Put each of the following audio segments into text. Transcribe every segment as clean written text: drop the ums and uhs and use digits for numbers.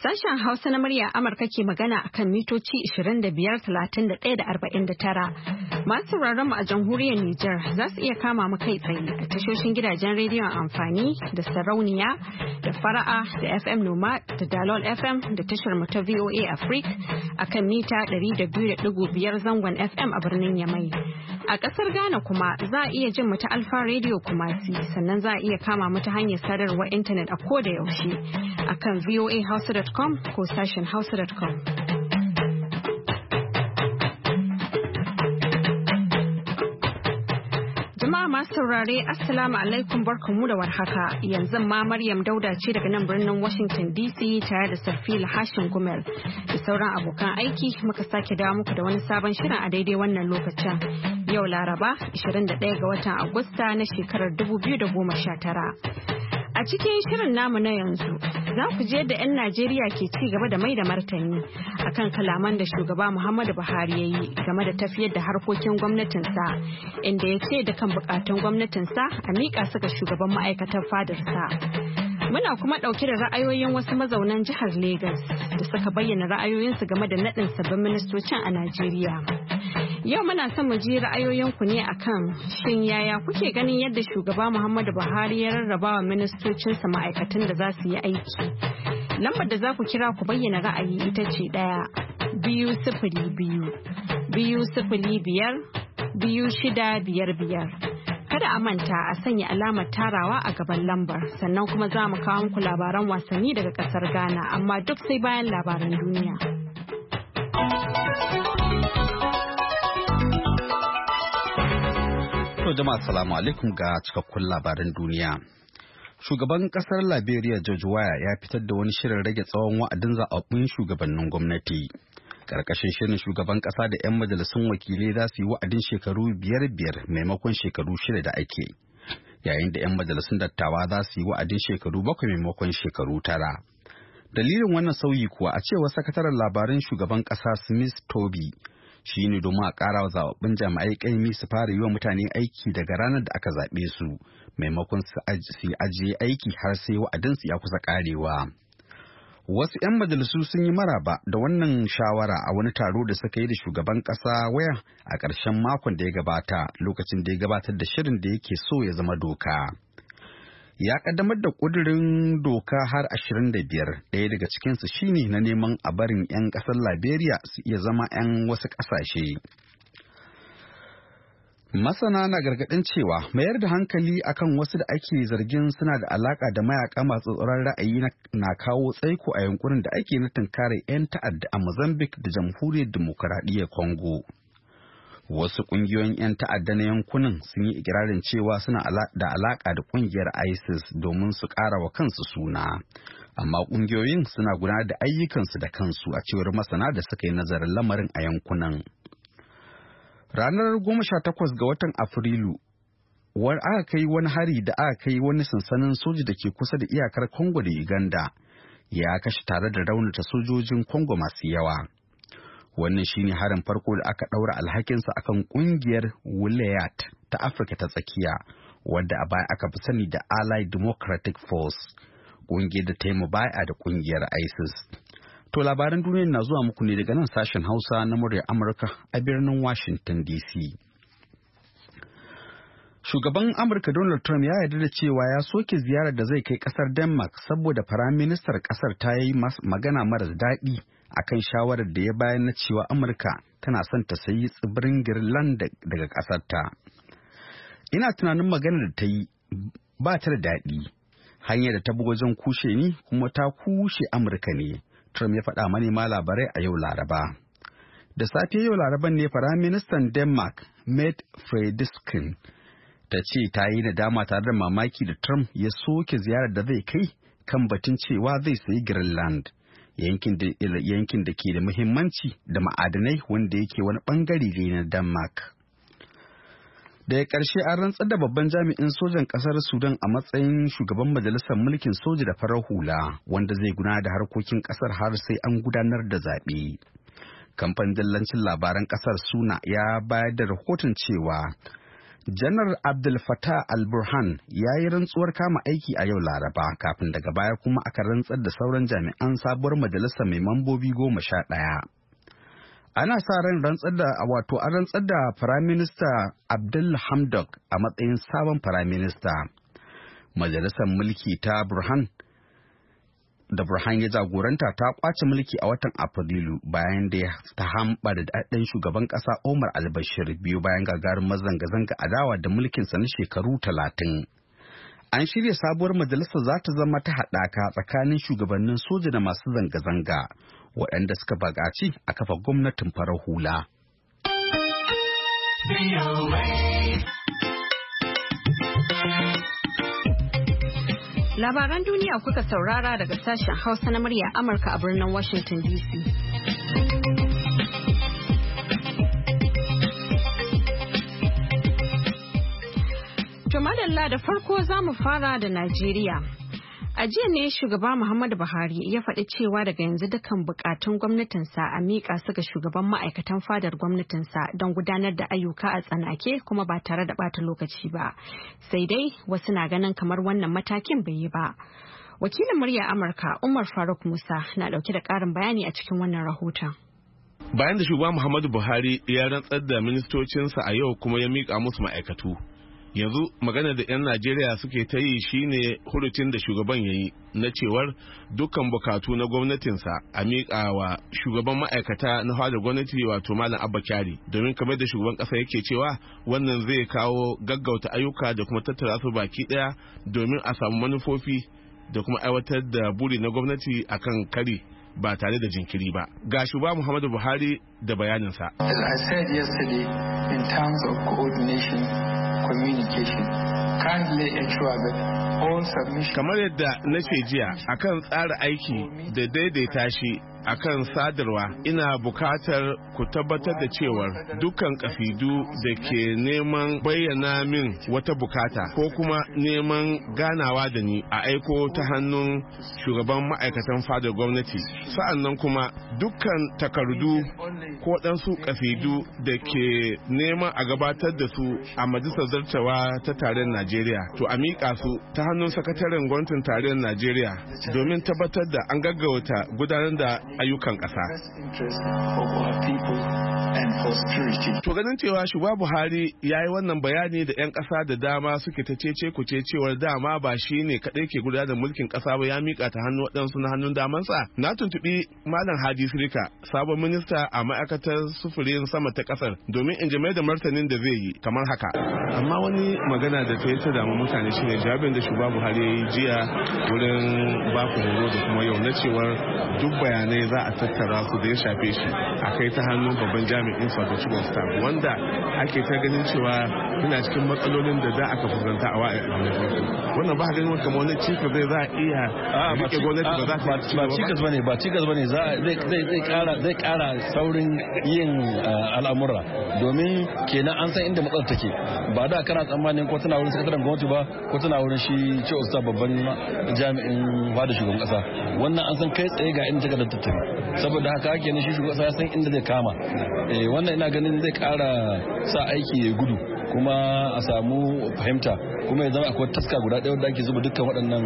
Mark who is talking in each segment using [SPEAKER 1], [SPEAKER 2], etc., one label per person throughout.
[SPEAKER 1] Sashen Hausa na murya Amurka ke magana a kan mitoci 25, 31 da 49. Masu sauraron mu a jamhuriyar Nijar za su iya kama mu kai tsaye a tashoshin gidajen rediyon amfani da sarauniya da fara'a da FM Noma da Dalol FM da tashar mu ta VOA Africa a kan mita 200.5 zangon FM a birnin Yamai. A ƙasar Ghana kuma za a iya jin mu ta Alfa Radio Kumasi, sannan za a iya kama mu ta hanyar sadarwar intanet a koda yaushe a kan voahausa.com ko sashen hausa.com. Jama'a masu saurare, Assalamu alaikum, barkamu da warhaka. Yanzu ma Maryam Dauda ce daga nan birnin Washington DC tare da Sarfila Hashin Gumel da sauran abokan aiki muka sake dawo muku da wani sabon shirin a daidai wannan lokacin. Yau Laraba, 21 ga watan Agusta na shekarar 2019. A cikin shirin namu na yanzu, za ku je da 'yan Najeriya ke ci gaba da mai da martani akan kalaman da shugaba Muhammadu Buhari ya yi game da tafiyar da harkokin gwamnatinsa, inda ya ce da kan bukatun gwamnatinsa a miƙa su ga shugaban ma'aikatar fadarsa. Muna kuma ɗauke da ra'ayoyin wasu mazaunan jihar Legas da suka bayyana ra'ayoyinsu game da naɗin sabbin ministocin a Najeriya. Yau muna son mu ji ra'ayoyinku ne akan shin yaya kuke ganin yadda shugaba Muhammadu Buhari ya rarraba wa ministocinsa ma'aikatan da za su yi aiki. Lambar da za ku kira ku bayyana ra'ayi ita ce 1-2-0-2 2-0-5 2-6-5-5. Kada a manta a sanya alamar tarawa a gaban lambar, sannan kuma za mu kawo muku labaran wasanni daga kasar Ghana, amma duk sai bayan labaran duniya.
[SPEAKER 2] Jama'a salamu alaikum ga cikakkun labaran duniya. Shugaban kasar Liberia George Weah ya fitar da wani shirin rage tsawon wa'adin zaɓaɓɓun shugabannin gwamnati. Karkashin shirin shugaban kasa da 'yan majalisun wakilai za su yi wa'adin shekaru 5 maimakon shekaru 6 da ake. Yayin da 'yan majalisun dattawa za su yi wa'adin shekaru 7 maimakon shekaru 9. Dalilin wannan sauyi kuwa a cewar sakataren labaran shugaban kasa Smith Toby shi ne domin a ƙara wa zaɓaɓɓun jami'ai ƙaimi su fara yi wa mutane aiki daga ranar da aka zaɓe su maimakon su ajiye aiki har sai wa'adinsu ya kusa ƙarewa. Wasu 'yan majalisu sun yi maraba da wannan shawara a wani taro da suka yi da shugaban ƙasa Weah a ƙarshen makon da ya gabata lokacin da ya gabatar da shirin da yake so ya zama doka. Ya ƙaddamar da ƙudurin doka har 25, ɗaya daga cikinsu shine na neman a barin 'yan ƙasar Liberia su iya zama 'yan wasu ƙasashe. Masana na gargaɗin cewa mayar da hankali akan wasu da ake zargin suna da alaƙa da mayaka masu tsoron ra'ayi na kawo tsaiko a yankunan da ake na tunkarar 'yan ta'adda a Mozambique da Jamhuriyar Dimokuraɗiyyar Congo. Wasu ƙungiyoyin 'yan ta'adda na yankunan sun yi ikirarin cewa suna da alaƙa da ƙungiyar ISIS domin su ƙara wa kansu suna. Amma ƙungiyoyin suna gudanar da ayyukansu da kansu a cewar masana da suka yi nazarin lamarin a yankunan. Ranar 18 ga watan Afrilu, aka kai wani hari da aka kai wani sansanin soji da ke kusa da iyakar Congo da Uganda ya kashe tare da raunata sojojin Congo masu yawa. Wannan shine harin farko da aka ɗaura alhakinsa akan ƙungiyar Wilayat ta Afirka ta tsakiya, wadda a baya aka fi sani da Allied Democratic Force, ƙungiyar da ta yi mubaya da ƙungiyar ISIS. To labaran duniya na zuwa muku ne daga nan sashen Hausa na muryar Amurka a birnin Washington DC. Shugaban Amurka Donald Trump ya yarda da cewa ya soke ziyarar da zai kai kasar Denmark saboda firaministar kasar ta yi magana maras daɗi akan shawarar da ya bayar na cewa Amurka tana son ta sayi tsibirin Greenland daga kasarta. Ina tunanin maganar da ta yi ba ta da daɗi. Hanyar da ta bi wajen kushe ni kuma ta kushe Amurka ne. Trump ya faɗa manema labarai a yau Laraba. Da safe yau Laraban ne Firaministan Denmark, Mette Frederiksen, ta ce ta yi nadama tare da mamaki da Trump ya soke ziyarar da zai kai kan batun cewa zai sayi Greenland, yankin da ke da muhimmanci da ma'adanai wanda yake wani bangare ne na Denmark. Daga ƙarshe an rantsar da babban jami'in sojan ƙasar Sudan a matsayin shugaban majalisar mulkin soja da farar hula wanda zai gudanar da harkokin ƙasar har sai an gudanar da zaɓe. Kamfanin dillancin labaran ƙasar Suna ya bayar da rahoton cewa Janar Abdul Fattah al-Burhan ya yi rantsuwar kama aiki a yau Laraba kafin daga baya kuma aka rantsar da sauran jami'an sabuwar majalisa mai mambobi 11. Ana sa ran rantsar da Firaminista Abdul Hamdok a matsayin sabon Firaminista. Majalisar mulki ta Burhan ya jagoranta ta kwace mulki a watan Afrilu bayan da ta hamba da daɗin shugaban ƙasa Omar al-Bashir biyu bayan gagarumar zanga-zanga adawa da mulkinsa na shekaru 30. An shirya sabuwar majalisar za ta zama ta haɗaka tsakanin shugabannin soja da masu zanga-zanga waɗanda suka buƙaci a kafa gwamnatin farar hula.
[SPEAKER 1] Labaran duniya kuka saurara daga sashen Hausa na murya Amurka a birnin Washington DC. To madalla da farko za mu fara da Najeriya. A jiya ne shugaba Muhammadu Buhari ya faɗi cewa daga yanzu dukkan bukatun gwamnatinsa a miƙa su ga shugaban ma'aikatan fadar gwamnatinsa don gudanar da ayyuka a tsanake kuma ba tare da ɓata lokaci ba. Sai dai wasu na ganin kamar wannan matakin bai yi ba. Wakilin murya Amurka Umar Faruk Musa na ɗauke da ƙarin bayani a cikin wannan rahoton.
[SPEAKER 3] Bayan da shugaba Muhammadu Buhari ya rantsar da ministocinsa a yau kuma ya miƙa musu ma'aikatu. Yanzu magana da 'yan Najeriya suke ta yi shine hurucin da shugaban ya yi na cewar dukkan bukatu na gwamnatinsa a miƙa wa shugaban ma'aikata na fadar gwamnati wato Malam Abba Kyari, domin kamar da shugaban ƙasa yake cewa wannan zai kawo gaggauta ayyuka da kuma tattara su baki ɗaya domin a samu manufofi da kuma aiwatar da buri na gwamnati akan kari ba tare da jinkiri ba. Ga shugaba Muhammadu Buhari da bayaninsa.
[SPEAKER 4] As I said yesterday, in terms of coordination, communication, kindly ensure that all submissions. Kamar
[SPEAKER 3] yadda na ce jiya akan tsara aiki da daidaita shi akan sadarwa, ina bukatar ku tabbatar da cewar dukkan kasidu da ke neman bayyana min wata bukata ko kuma neman ganawa da ni a aiko ta hannun shugaban ma'aikatan fadar gwamnati. Sa'annan kuma dukkan takardu ko ɗansu kasidu da ke neman a gabatar da su a majalisar zartawa ta tarayyar Najeriya, to a miƙa su ta hannun sakataren gwamnatin tarayyar Najeriya domin tabbatar da an gaggauta gudanar da ayyukan ƙasa. To ganin cewa shugaba Buhari ya yi wannan bayani da 'yan ƙasa da dama suke ta cece kuce cewar dama ba shi ne kaɗai ke gudanar da mulkin ƙasa ba, ya miƙa ta hannu waɗansu na hannun damansa. Na tuntuɓi Malam Hadi Sirika, sabon minista a ma'aikatar sufurin sama ta ƙasar, domin in ji mai da martanin da zai yi kamar haka. Amma wani magana da ta yi ta damu mutane shine jawabin da shugaba Buhari ya yi jiya wurin baku horo da kuma yau na cewar duk bayanai za a tattara su da ya shafe shi a kai ta hannun babban jami'in sa da chief staff, wanda ake ta ganin cewa yana cikin matsalolin da za a ka fuskanta a wa'a wannan ba ganin kamar wani cikas za a iya rike gwamnati ba za ta ci gaba
[SPEAKER 5] ba cikas bane zai kara saurin yin al'amura, domin kenan an san inda matsalar take. Ba da kana tsammanin ko tana wurin sakataren gwamnati ba ko tana wurin shi chief staff babban jami'in fada shugaban kasa. Wannan an san kai tsaye ga inda take da tattare, saboda haka ake ne shi shugaban kasa ya san inda zai kama. Wannan ina ganin zai kara sa aiki ya gudu kuma a samu fahimta, kuma ya zama akwai taska guda ɗaya wadda ake zuba dukkan waɗannan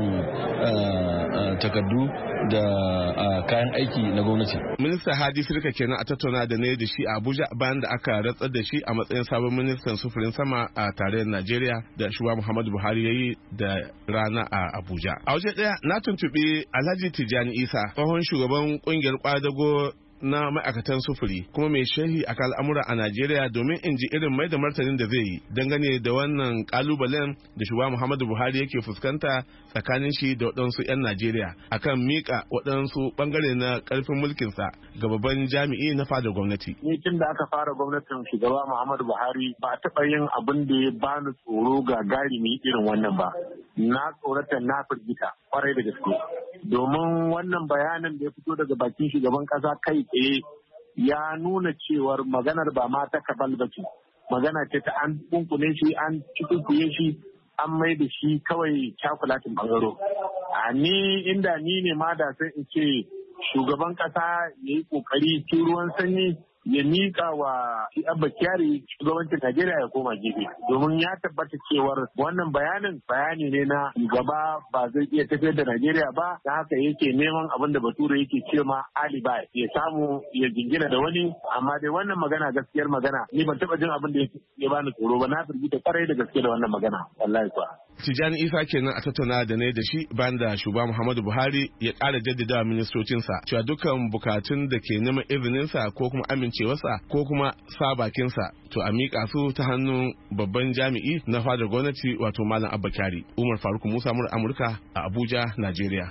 [SPEAKER 5] takardu da kayan aiki na gwamnati.
[SPEAKER 3] Minista Hadi Sirika kenan a tattauna da ne da shi a Abuja bayan da aka rantsar da shi a matsayin sabon ministan sufurin sama a tarayyar Najeriya da shugaba Muhammadu Buhari ya yi da rana a Abuja. A waje ɗaya na tuntuɓi Alhaji Tijjani Isa, tsohon shugaban ƙungiyar ƙwadago na ma'aikatan sufuri kuma mai sharhi a al'amura a Najeriya, domin in ji irin mai da martanin da zai yi dangane da wannan kalubalen da shugaba Muhammadu Buhari yake fuskanta tsakanin shi da waɗansu 'yan Najeriya akan mika waɗansu bangare na ƙarfin mulkinsa ga babban jami'i na fadar gwamnati.
[SPEAKER 6] Ni tun da aka fara gwamnatin shugaba Muhammadu Buhari ba a taɓa yin abin da ya bani tsoro ga garimi irin wannan ba. Na tsorata, na firgita kwarai da gaske. Domin wannan bayanin da ya fito daga bakin shugaban ƙasa kai tsaye ya nuna cewar maganar ba ma ta kabal ba ce, magana ce ta an kunkune shi, an cikukuye shi, an mai da shi kawai cakulatin bangaro. A ni inda ni ne ma da sai in ce shugaban kasa ya yi kokari ci ruwan sanyi ya miƙa wa Abba Kyari shugabancin Najeriya ya koma gefe. Domin ya tabbata cewar wannan bayani ne na gaba ba zai iya tafiyar da Najeriya ba, da haka yake neman abin da Bature yake ce ma alibi ya samu ya jingina da wani. Amma dai wannan magana gaskiyar magana ni ban taɓa jin abin da ya bani tsoro ba, na firgita kwarai da gaske da wannan magana wallahi kuwa.
[SPEAKER 3] Tijjani Isa kenan a tattauna da ne da shi bayan da shugaba Muhammadu Buhari ya ƙara jaddada ministocinsa cewa dukkan bukatun da ke neman izininsa ko kuma amincewarsa ko kuma sa bakinsa to a miƙa su ta hannun babban jami'i na fadar gwamnati wato Malam Abba Kyari. Umar Faruk Musa Amurka a Abuja, Najeriya.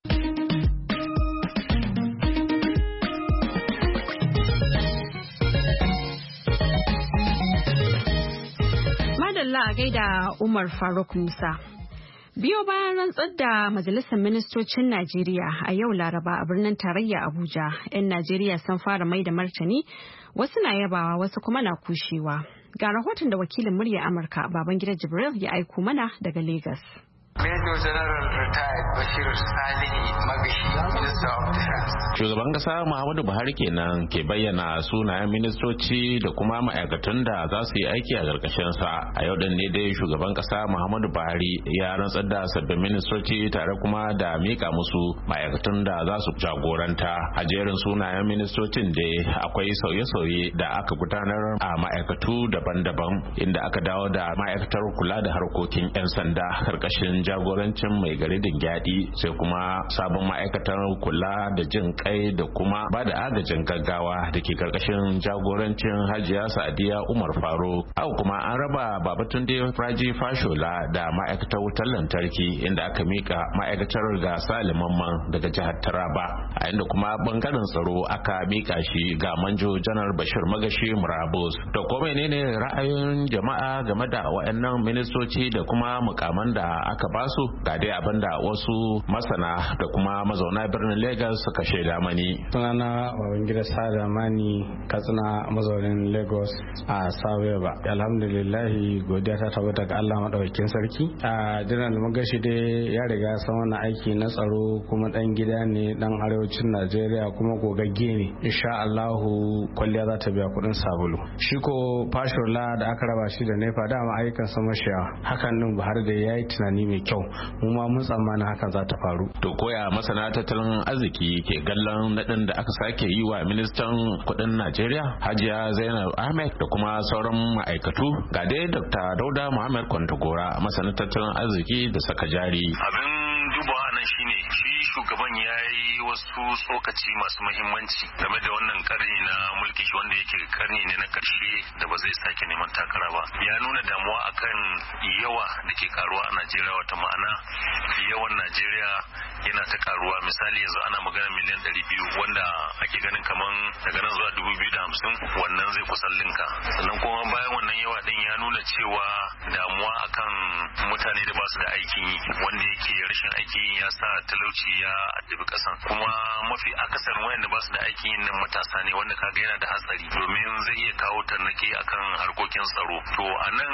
[SPEAKER 1] Allah a gaida Umar Faruk Musa. Biyo bayan rantsar da Majalisar Ministocin Najeriya a yau Laraba a birnin tarayya Abuja, 'yan Najeriya sun fara mai da martani, wasu na yabawa wasu kuma na kushewa. Ga rahoton da wakilin murya Amurka Babangida Jibril ya aiko mana daga Lagos.
[SPEAKER 7] Major General Retired Bashir Salihi Magashi, Minister of Defense.
[SPEAKER 8] Shugaban kasa Muhammadu Buhari kenan ke bayyana sunayen ministoci da kuma ma'aikatan da za su yi aiki a ƙarƙashin sa. A yau din ne dai shugaban kasa Muhammadu Buhari ya rantsar da sabbin ministoci tare kuma da mika musu ma'aikatan da za su jagoranta. A jerin sunayen ministocin dai akwai sauye-sauye da aka gudanar a ma'aikatu daban-daban, inda aka dawo da ma'aikatar kula da harkokin 'yan sanda ƙarƙashin jagorancin mai gari Dingyadi, sai kuma sabon ma'aikatar kula da jin kai da kuma ba da agajin gaggawa da ke karkashin jagorancin Hajiya Sadiya Umar Faruk. Haka kuma an raba Babatunde Raji Fashola da ma'aikatar wutar lantarki, inda aka mika ma'aikatar ga Salim Mamman daga jihar Taraba, a inda kuma bangaren tsaro aka mika shi ga Manjo Janar Bashir Magashi Murabus. To ko menene ra'ayoyin jama'a game da waɗannan ministoci da kuma mukaman da aka basu? Ga dai abinda wasu masana da kuma mazauna birnin Lagos suka shaida mani.
[SPEAKER 9] Sunana Babangida Sadamani Katsina, mazaunin Lagos a Saweba. Alhamdulillah, godiya ta tabbata ga Allah madaukakin sarki. A Janar Magashi dai ya riga san wannan aiki na tsaro, kuma dan gida ne, dan arewacin Najeriya, kuma gogagge ne. Insha Allah kwalliya za ta biya kudin sabulu. Shi ko Fashola da aka raba shi da NEPA dama ayyukan sama shiya. Hakan nan Buhari da yayi tunani mai kyau, mu ma mun tsammana hakan za ta faru.
[SPEAKER 8] To koya masana tattalin arziki ke gallan nadin da aka sake yi wa ministan kudin Najeriya Hajiya Zainab Ahmed da kuma sauran ma'aikatu? Ga dai Dr. Dauda Muhammad Kwantagora, masanin tattalin arziki da saka jari.
[SPEAKER 10] Abin dubawa nan shine shi shugaban ya yi wasu tsokaci masu muhimmanci game da wannan karni na mulki shi, wanda yake karni ne na karshe da ba zai sake neman takara ba. Ya nuna damuwa akan yawa da ke karuwa a Najeriya, wata ma'ana yawan Najeriya yana ta karuwa. Misali yanzu ana magana miliyan 200, wanda ake ganin kaman daga nan zuwa 2050 wannan zai kusan linka. Sannan kuma bayan wannan yawa din ya nuna cewa damuwa akan mutane da ba su da aikin yi, wanda yake rashin aikin ya sa talauci ya addabi kasan. Kuma mafi akasarin wayanda ba su da aikin yin nan matasa ne, wanda kaga yana da hatsari domin zai iya kawo tarnaki akan harkokin tsaro. To a nan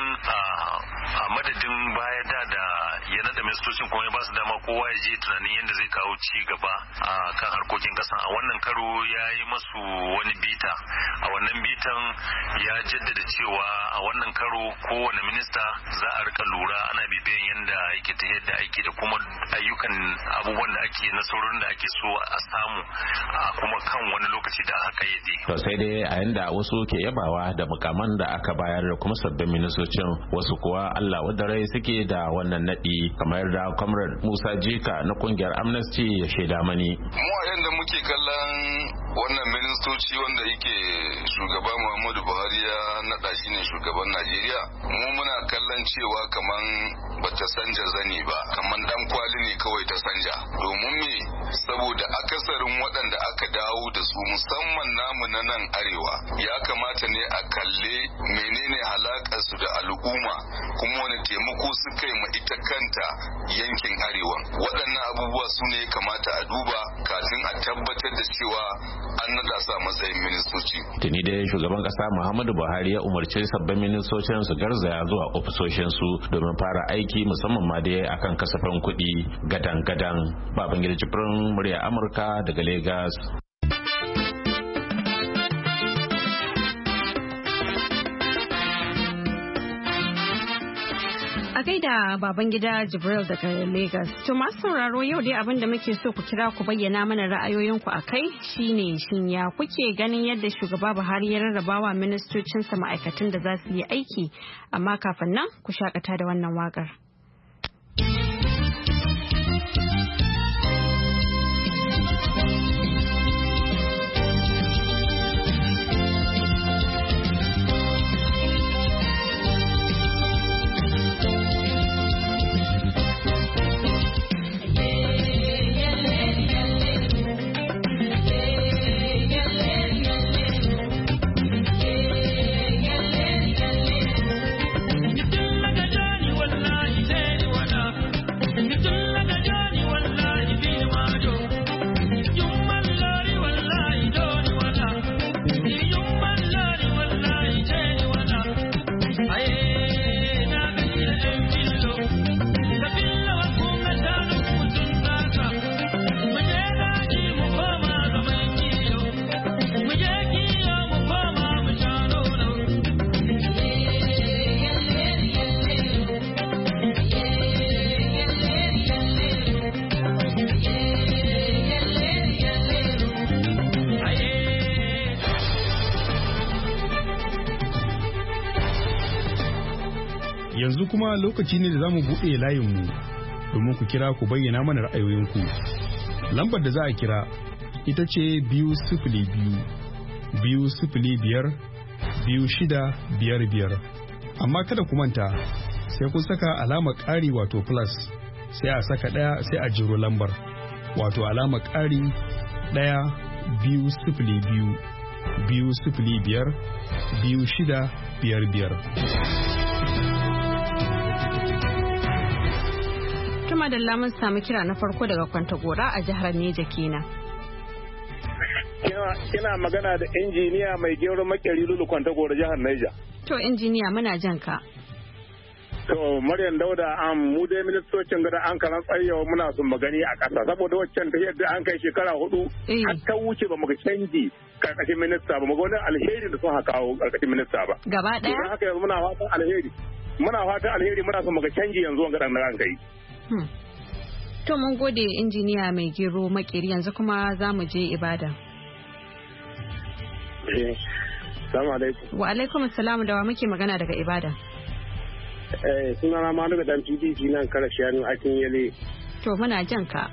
[SPEAKER 10] a madadin baya da yana da ministocin kuma ya ba su dama kowa ya je tunanin yadda zai kawo ci gaba a kan harkokin kasan, a wannan karo ya yi masu wani bita. A wannan bitan ya jaddada cewa a wannan karo kowane minista za a rika lura ana bibiyan yadda yake ta yadda aiki da kuma ayyukan abubuwan da ake nasarorin da ake so a samu a kuma kan wani lokaci da aka yi.
[SPEAKER 8] To sai dai a yanda wasu ke yabawa da mukaman da aka bayar da kuma sabbin ministocin, wasu kuwa Allah wadarai suke da wannan nadi, kamar da Comrade Musa Jika na kungiyar Amnesty ya shaida mani.
[SPEAKER 11] Mu a yanda muke kallon wannan ministoci wanda yake shugaba Muhammadu Buhari ya nada shi ne shugaban Najeriya, mu muna kallon cewa kaman bata sanja zani ba, kaman dan kwali ne kawai ta sanja. Domin me? Saboda akasarin waɗanda aka dawo da su musamman namu na nan arewa, ya kamata ne a kalle menene halakar su da al'umma, kuma wani taimako suka yi ma ita kanta yankin arewa. Waɗannan abubuwa su ne kamata a duba kafin a tabbatar da cewa an nada su a matsayin ministoci.
[SPEAKER 8] Tuni dai shugaban kasa Muhammadu Buhari ya umarci sabbin ministocin su garzaya zuwa ofisoshin su domin fara aiki, musamman ma dai akan kasafin kuɗi gadan-gadan. Babangida Jibrin, murya Amurka daga Lagos.
[SPEAKER 1] A gaida baban gida Jibril daga Lagos. To masu sauraro yau dai abin da muke so ku kira ku bayyana mana ra'ayoyinku a kai shine shin ya kuke ganin yadda shugaba Buhari ya rarrabawa ministocinsa ma'aikatan da za su yi aiki, amma kafin nan ku shakata da wannan waƙar.
[SPEAKER 12] Yanzu kuma lokaci ne da za mu buɗe layinmu domin ku kira ku bayyana mana ra'ayoyinku. Lambar da za a kira ita ce 202-205-2655. Amma kada ku manta sai kun saka alamar ƙari wato plus sai a saka ɗaya sai a jiro lambar wato alamar ƙari 1-2-0-5-2-5-2655.
[SPEAKER 1] Tuma da lamun samu kira na farko daga Kwantagora a jihar Neja kenan.
[SPEAKER 13] Kina magana da injiniya mai gero makeri Lulu Kwantagora jihar Neja.
[SPEAKER 1] To injiniya muna jan ka.
[SPEAKER 13] To Maryam Dauda mu dai ministocin gada an karan tsayewa muna son magani a ƙasa saboda waccan ta yadda an kai shekara 4 har ta wuce ba mu ga canji karkashin minista ba mu ga wani alheri da sun haka kawo karkashin minista ba.
[SPEAKER 1] Gaba ɗaya?
[SPEAKER 13] Don haka yanzu muna fatan alheri. Muna son mu ga canji yanzu wanga dan ran kai.
[SPEAKER 1] To mun gode injiniya mai gero makeri yanzu kuma za mu je Ibadan.
[SPEAKER 13] Assalamu alaikum.
[SPEAKER 1] Wa alaikum assalam, da wa muke magana daga Ibadan?
[SPEAKER 13] Sunana ma daga dan PDP nan kara shanu akin yale.
[SPEAKER 1] To muna jan ka.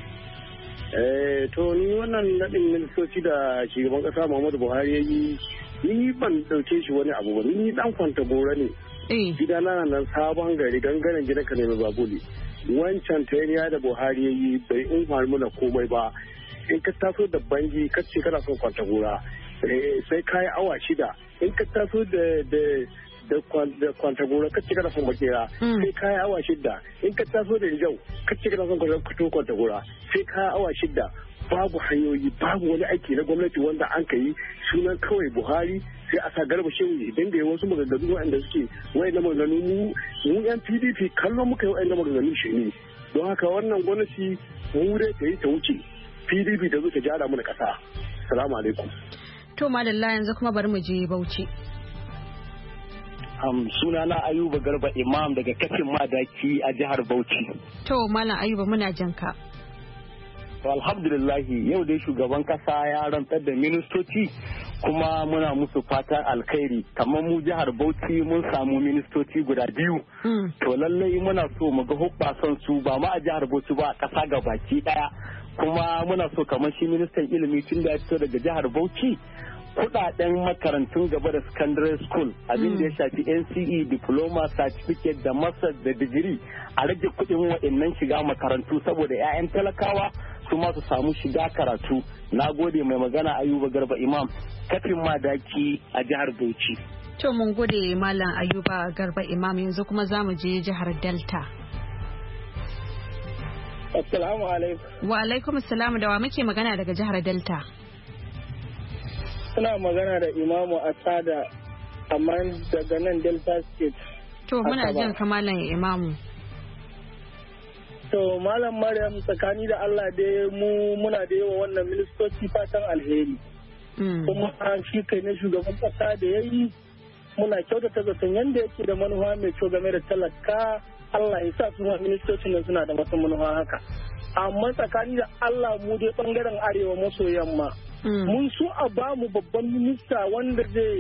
[SPEAKER 13] To ni wannan nadin ministoci da shugaban kasa Muhammadu Buhari ya yi ni ban dauke shi wani abu ba, ni dan Kwantagora ne. Gidana nan sabon gari gangaren gidan ka ne babuli. Wancan tayariya da Buhari ya yi bai umar mana komai ba. In ka taso da bangi ka ce kana son Kwantagora sai ka yi awa 6. In ka taso da Kwantagora ka ce kana son Makera sai ka yi awa 6. In ka taso da Rijau ka ce kana son Kwantagora sai ka yi awa 6. Babu hanyoyi, babu wani aiki na gwamnati wanda an ka yi sunan kawai Buhari sai a sa Garba Shehu idan da wasu maganganu waɗanda suke waɗanda maganganu mu yan PDP kallon muka yi waɗanda maganganu shi ne. Don haka wannan gwamnati mu dai ta yi ta wuce PDP da zo ta jara mana ƙasa. Salamu alaikum.
[SPEAKER 1] To madalla yanzu kuma bari mu je Bauchi.
[SPEAKER 14] Sunana Ayuba Garba Imam daga kafin madaki a jihar Bauchi.
[SPEAKER 1] To Malam Ayuba muna jan ka.
[SPEAKER 14] Alhamdulillahi yau dai shugaban kasa ya rantsar da ministoci kuma muna musu fatan alkhairi, kamar mu jihar Bauchi mun samu ministoci guda 2. To lallai muna so mu ga hubbasan su ba ma a jihar Bauchi ba a kasa gabaki daya, kuma muna so kamar shi ministan ilimi tun da ya fito daga jihar Bauchi kudaden makarantun gaba da secondary school abin da ya shafi NCE, diploma, certificate da master da digiri a rage kudin waɗannan shiga makarantu saboda 'ya'yan talakawa su ma su samu shiga karatu. Na gode mai magana Ayuba Garba Imam kafin madaki a jihar Bauchi.
[SPEAKER 1] To mun gode Malam Ayuba Garba Imam yanzu kuma za mu je jihar Delta.
[SPEAKER 13] Assalamu alaikum.
[SPEAKER 1] Wa alaikum assalam, da wa muke magana daga jihar Delta?
[SPEAKER 13] Suna magana da Imamu Asada amma daga nan Delta State.
[SPEAKER 1] To muna jan ka Malam Imamu.
[SPEAKER 13] To Malam Maryam tsakani da Allah dai muna da yawa wannan ministoci fatan alheri. Kuma shi kai na shugaban kasa da ya yi muna kyautata zaton yanda yake da manufa mai kyau game da talaka Allah ya sa su ministocin nan suna da masu manufa haka. Amma tsakani da Allah mu dai bangaren arewa maso yamma mun so a ba mu babban minista wanda zai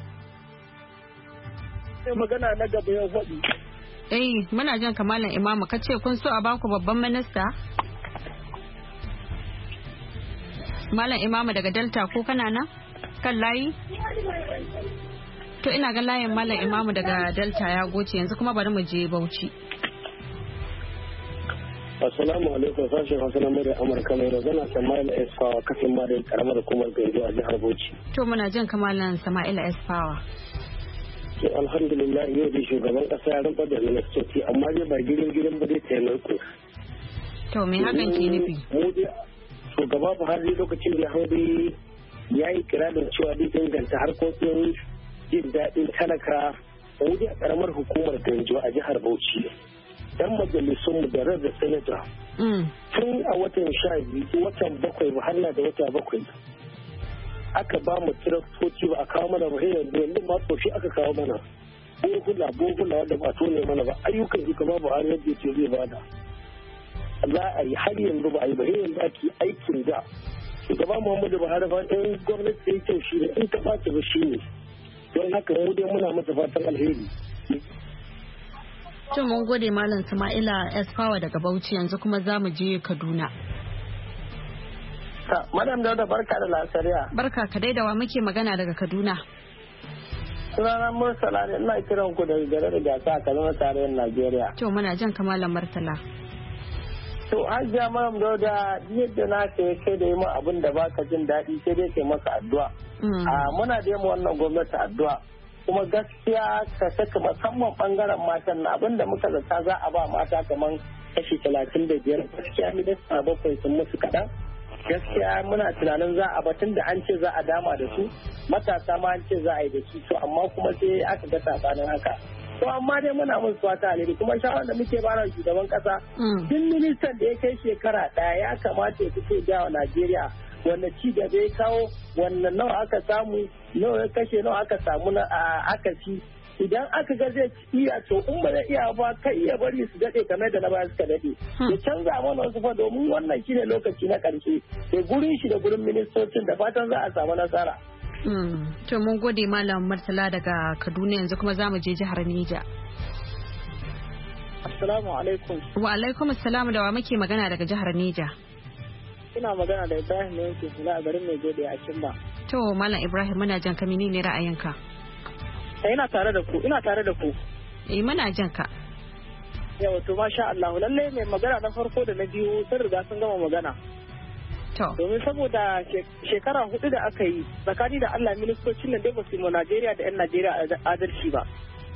[SPEAKER 13] magana na gaba ya faɗi.
[SPEAKER 1] Muna jan kamalan Imamu kace kun so a ba ku babban minista? Malam Imamu daga Delta ko kana nan kan layi? To ina ga layin Malam Imamu daga Delta ya goce yanzu kuma bari mu je Bauchi.
[SPEAKER 13] Assalamu alaikum sashen Hausa na Murya Amurka mai magana Sama'ila S. Fawa kafin ma da karamar hukumar Ganjo a jihar Bauchi.
[SPEAKER 1] To muna jin kamalan Sama'ila S. Fawa.
[SPEAKER 13] To alhamdulillah yau da shugaban kasa ya rantsar da ministoci amma dai ba gidan ba dai taimako.
[SPEAKER 1] To me hakan ke nufi?
[SPEAKER 13] Mu dai shugaba Buhari lokacin da hauri ya yi kirarin cewa zai inganta harkokin jin daɗin talaka a wuri a karamar hukumar Ganjo a jihar Bauchi. Dan majalisunmu da rarra senator tun a watan 12 watan 7 har na da wata 7 aka ba mu tiraktoci ba a kawo mana ba yanzu ma tsofi aka kawo mana bohula wanda ba tone mana ba ayyukan duka babu har yadda ce zai bada za a yi har yanzu ba a yi ba yanzu ake aikin da shugaba Muhammadu Buhari fatan gwamnati ya kyau shi ne in ta ɓace ba shi ne don haka mu dai muna masa fatan alheri.
[SPEAKER 1] To mun gode Malam Sama'ila S. Fawa daga Bauchi yanzu kuma za mu je Kaduna.
[SPEAKER 13] Madam Dauda barka da lasariya.
[SPEAKER 1] Barka ka daidawa muke magana daga Kaduna.
[SPEAKER 13] Sunana Murtala ne ina kiran ku daga garin Gasa a Kaduna tarayyar Najeriya.
[SPEAKER 1] To muna jan kamalan Murtala.
[SPEAKER 13] To Hajiya Madam Dauda yadda na kai da yi ma abin da baka jin daɗi sai dai kai masa addu'a. Muna da yi wannan gwamnati addu'a. Kuma gaskiya ka saka musamman bangaren matan na abinda muka zata za a ba mata kamar kashi 35 gaskiya ne da 7 sun musu kaɗan gaskiya muna tunanin za a batun da an ce za a dama da su matasa ma an ce za a yi da su to amma kuma sai aka ga sabanin haka to amma dai muna musu fata alheri kuma shawarar da muke bara shugaban kasa duk ministan da ya kai shekara ɗaya ya kamata ya fito da Najeriya wanda ci gaba ya kawo wannan nawa aka samu nawa ya kashe nawa aka samu na aka ci idan aka ga zai iya to in ba zai iya ba kai ya bari su dade kamar da na baya suka dade ya canza mana wasu fa domin wannan shine lokaci na karshe da gurin shi da gurin ministocin da fatan za a samu nasara.
[SPEAKER 1] To mun gode Malam Murtala daga Kaduna yanzu kuma za mu je jihar Neja.
[SPEAKER 13] Assalamu alaikum.
[SPEAKER 1] Wa alaikum assalam da wa muke magana daga jihar Neja.
[SPEAKER 13] Ina magana da Ibrahim yankin hula a garin mai gode a Kimba.
[SPEAKER 1] To Malam Ibrahim muna jan ka menene ra'ayinka?
[SPEAKER 13] Ina tare da ku.
[SPEAKER 1] Muna jan ka.
[SPEAKER 13] Yawa to masha Allah lalle mai magana na farko da na biyu sun riga sun gama magana.
[SPEAKER 1] To.
[SPEAKER 13] Domin saboda shekara 4 da aka yi tsakani da Allah ministocin nan dai ba su yi Najeriya da 'yan Najeriya adalci ba.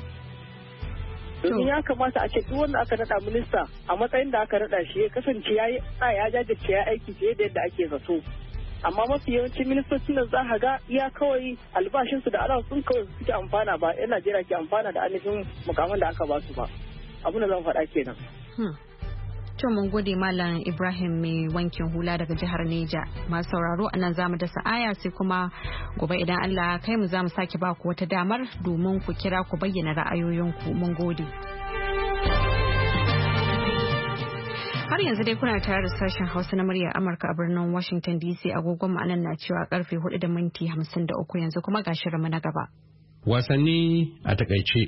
[SPEAKER 13] Domin ya kamata a ce duk wanda aka nada minista a matsayin da aka nada shi ya kasance ya jajirce ya aiki fiye da yadda ake zato. Amma mafi yawancin ministocin nan za ga iya kawai albashinsu da alawa sun kawai suke amfana ba 'yan Najeriya ke amfana da ainihin mukaman da aka ba su ba. Abin da zan faɗa kenan.
[SPEAKER 1] To mun gode Malam Ibrahim mai wankin hula daga jihar Neja. Masu sauraro a nan zamu dasa aya sai kuma gobe idan Allah kai mu zamu sake ba ku wata damar domin ku kira ku bayyana ra'ayoyinku. Mun gode. Har yanzu dai kuna tare da sashen Hausa na murya Amurka a birnin Washington DC agogon mu anan na cewa karfe 4:53 yanzu kuma ga shirinmu na gaba.
[SPEAKER 15] Wasanni a takaice.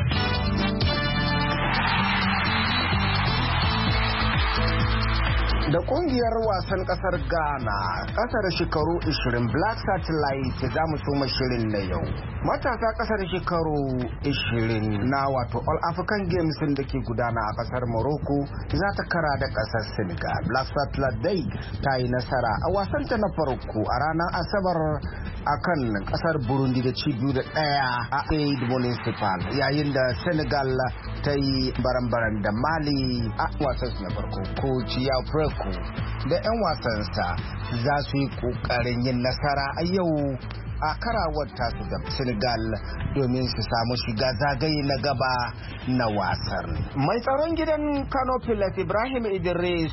[SPEAKER 16] Da kungiyar wasan kasar Ghana kasar shekaru 20 Black Satellite za mu soma shirin na yau. Matasa kasar shekaru 20 na wato All African Games da ke gudana a kasar Morocco za ta kara da kasar Senegal. Black Satellite dai ta yi nasara a wasanta na farko a ranar Asabar a kan kasar Burundi da ci 2-1 a Aid Municipal yayin da Senegal ta yi baran-baran da Mali a wasan na farko. Coach Yao da 'yan wasansa za su yi kokarin yin nasara a yau a karawar tasu da Senegal domin su samu shiga zagaye na gaba na wasar. Mai tsaron gidan Kano Pilas Ibrahim Idris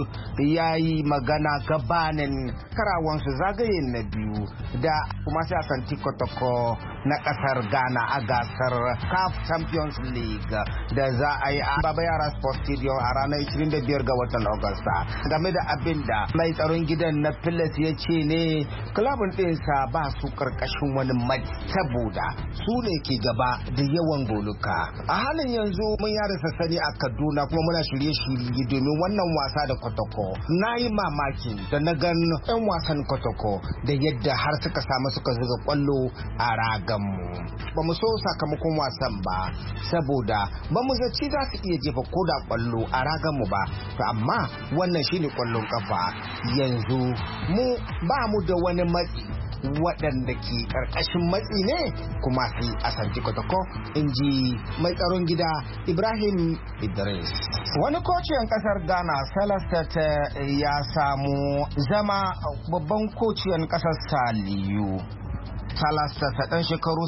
[SPEAKER 16] ya yi magana gabanin karawansu zagaye na biyu da kuma sai Asante Kotoko na kasar Ghana a gasar CAF Champions League da za a yi a Baba Yara Sports Stadium a ranar 25 ga watan Agusta. Game da abin da mai tsaron gidan na Pilas ya ce ne klabin ɗinsa ba su karkashin wani mai saboda su ne ke gaba da yawan goluka. A halin yanzu mun yada sassani a Kaduna kuma muna shirye-shirye domin wannan wasa da Kotoko. Na yi mamakin da na gan 'yan wasan Kotoko da yadda har suka zuga kwallo a raganmu. Ba mu so sakamakon wasan ba saboda ba mu zaci za su iya jefa koda kwallo a raganmu ba. To amma wannan shine kwallon kafa. Yanzu mu ba mu da wani matsi waɗanda ke ƙarƙashin matsi ne kuma sai Asante Kotoko, in ji mai tsaron gida Ibrahim Idris. Wani kociyan ƙasar Ghana Celestet ya samu zama babban kociyan ƙasar Saliyo. Salasta ɗan shekaru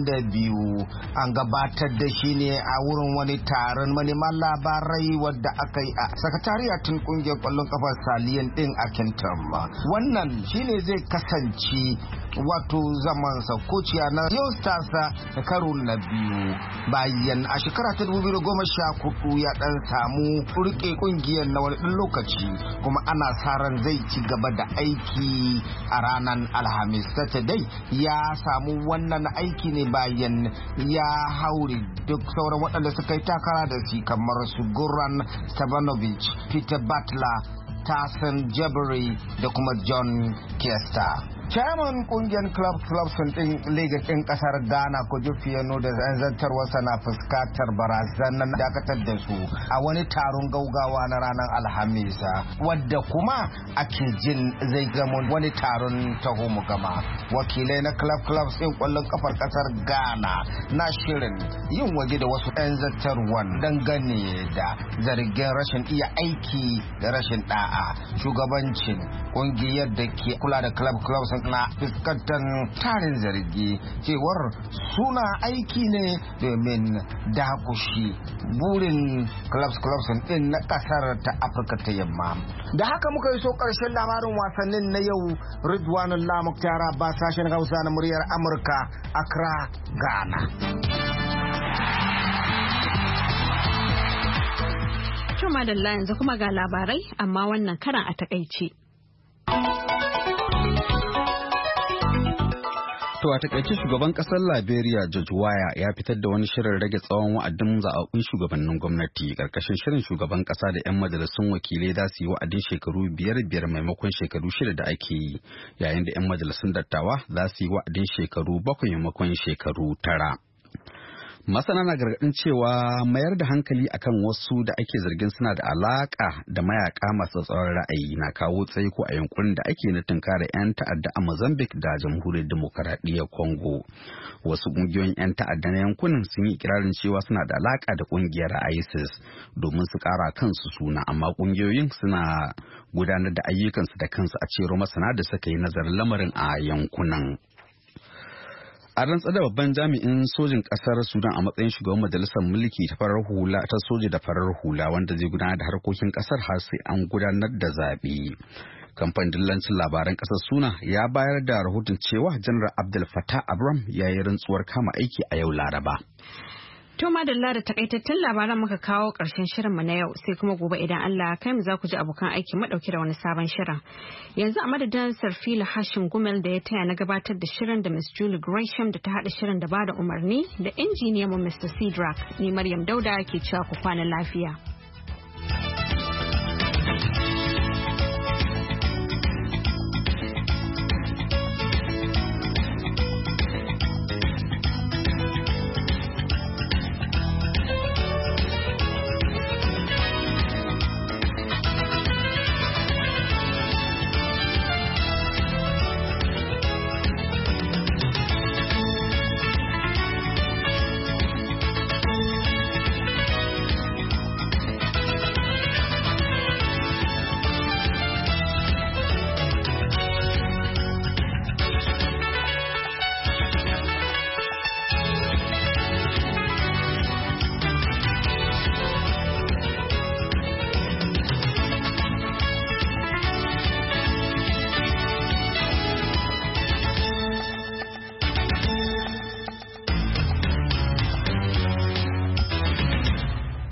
[SPEAKER 16] 62 an gabatar da shi ne a wurin wani taron manema labarai wadda aka yi a sakatariyatin kungiyar kwallon kafar Saliyan din a Kintam. Wannan shine zai kasance wato zamansa kociya na Young Stars karo na biyu bayan a shekara ta 2014 ya dan samu rike kungiyar na wani ɗan lokaci kuma ana sa ran zai ci gaba da aiki a ranar Alhamis. Saturday ya samu wannan aiki ne bayan ya haure duk sauran waɗanda suka yi takara da shi kamar su Goran Stevanovic, Peter Butler, Tasan Jabari da kuma John Kesta. Chairman kungiyar clubs din Liga din kasar Ghana Kojo Fiano da zantarwarsa na fuskantar barazanar dakatar da su a wani taron gaugawa na ranar Alhamis wadda kuma ake jin zai zama wani taron taho mu gama. Wakilai na clubs din kwallon kafar kasar Ghana na shirin yin waje da wasu 'yan zartarwan dangane da zargin rashin iya aiki da rashin da'a. Shugabancin kungiyar da ke kula da clubs na fuskantar tarin zargi cewar suna aiki ne domin dakushi burin clubs din na kasar ta Afirka ta Yamma. Da haka muka yi so karshen labarin wasannin na yau. Ridwanullah Muktara ba sashen Hausa na muryar Amurka, Accra, Ghana.
[SPEAKER 1] Tuma da yanzu kuma ga labarai amma wannan karan a takaice.
[SPEAKER 2] To a takaice shugaban kasar Liberia George Weah ya fitar da wani shirin rage tsawon wa'adin zaɓaɓɓun shugabannin gwamnati. Karkashin shirin shugaban kasa da 'yan majalisun wakilai za su yi wa'adin shekaru biyar maimakon shekaru 6 da ake yi, yayin da 'yan majalisun dattawa za su yi wa'adin shekaru 7 maimakon shekaru 9. Masana na gargaɗin cewa mayar da hankali akan wasu da ake zargin suna da alaƙa da mayaka masu tsaron ra'ayi na kawo tsaiko a yankunan da ake na tunkara 'yan ta'adda a Mozambique da Jamhuriyar Demokaradiyyar Congo. Wasu ƙungiyoyin 'yan ta'adda na yankunan sun yi ikirarin cewa suna da alaƙa da ƙungiyar ISIS domin su ƙara kansu suna, amma ƙungiyoyin suna gudanar da ayyukansu da kansu a cewar masana da suka yi nazarin lamarin a yankunan. A rantsar da babban jami'in sojin kasar Sudan a matsayin shugaban majalisar mulki ta farar hula ta soja da farar hula wanda zai gudanar da harkokin kasar har sai an gudanar da zaɓe. Kamfanin dillancin labaran kasar Suna ya bayar da rahoton cewa Janar Abdel Fattah Abram ya yi rantsuwar kama aiki a yau Laraba.
[SPEAKER 1] To madalla da takaitattun labaran muka kawo ƙarshen shirinmu na yau sai kuma gobe idan Allah kai mu za ku ji abokan aiki madauke da wani sabon shirin. Yanzu a madadin Sarfila Hashim Gumel da ya taya na gabatar da shirin da Miss Julie Gresham da ta haɗa shirin da bada umarni da injiniyan mu Mr. Cedric ni Maryam Dauda ke cewa ku kwana lafiya.